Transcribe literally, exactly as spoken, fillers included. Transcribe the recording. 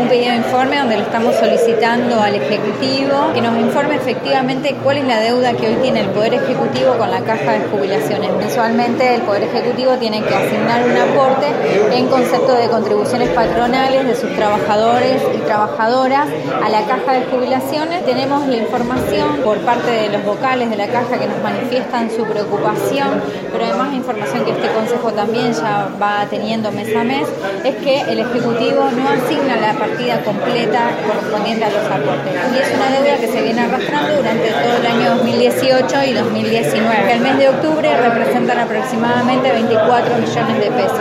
un pedido de informe donde le estamos solicitando al Ejecutivo que nos informe efectivamente cuál es la deuda que hoy tiene el Poder Ejecutivo con la Caja de Jubilaciones. Mensualmente el Poder Ejecutivo tiene que asignar un aporte en concepto de contribuciones patronales de sus trabajadores y trabajadoras a la Caja de Jubilaciones. Tenemos la información por parte de los vocales de la Caja que nos manifiestan su preocupación, pero además la información que este Consejo también ya va teniendo mes a mes, es que el Ejecutivo no asigna la partida completa correspondiente a los aportes. Y es una deuda que se viene arrastrando durante todo el año dos mil dieciocho y dos mil diecinueve. El mes de octubre representan aproximadamente veinticuatro millones de pesos.